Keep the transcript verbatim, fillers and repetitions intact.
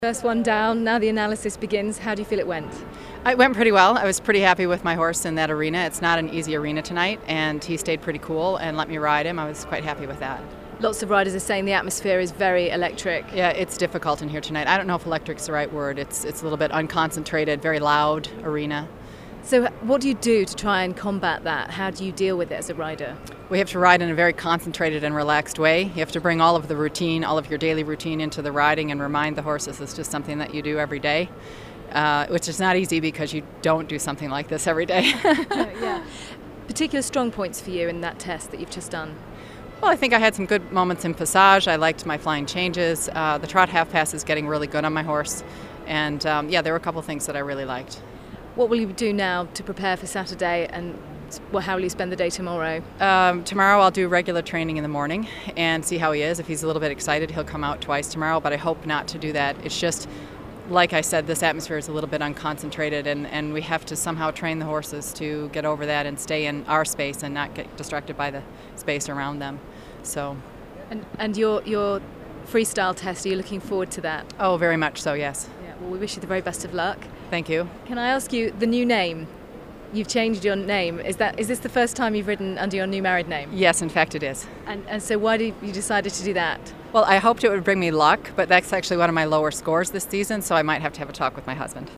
First one down, now the analysis begins. How do you feel it went? It went pretty well. I was pretty happy with my horse in that arena. It's not an easy arena tonight, and he stayed pretty cool and let me ride him. I was quite happy with that. Lots of riders are saying the atmosphere is very electric. Yeah, it's difficult in here tonight. I don't know if electric's the right word. It's, it's a little bit unconcentrated, very loud arena. So what do you do to try and combat that? How do you deal with it as a rider? We have to ride in a very concentrated and relaxed way. You have to bring all of the routine, all of your daily routine into the riding and remind the horses it's just something that you do every day, uh, which is not easy because you don't do something like this every day. Yeah. Particular strong points for you in that test that you've just done? Well, I think I had some good moments in passage. I liked my flying changes. Uh, the trot half pass is getting really good on my horse. And um, yeah, there were a couple things that I really liked. What will you do now to prepare for Saturday, and well, how will you spend the day tomorrow? Um, tomorrow I'll do regular training in the morning and see how he is. If he's a little bit excited, he'll come out twice tomorrow, but I hope not to do that. It's just, like I said, this atmosphere is a little bit unconcentrated, and, and we have to somehow train the horses to get over that and stay in our space and not get distracted by the space around them. So. And, and your, your freestyle test, are you looking forward to that? Oh, very much so, yes. Yeah, well, we wish you the very best of luck. Thank you. Can I ask you, the new name? You've changed your name. Is that is this the first time you've ridden under your new married name? Yes, in fact it is. And, and so why did you decided to do that? Well, I hoped it would bring me luck, but that's actually one of my lower scores this season, so I might have to have a talk with my husband.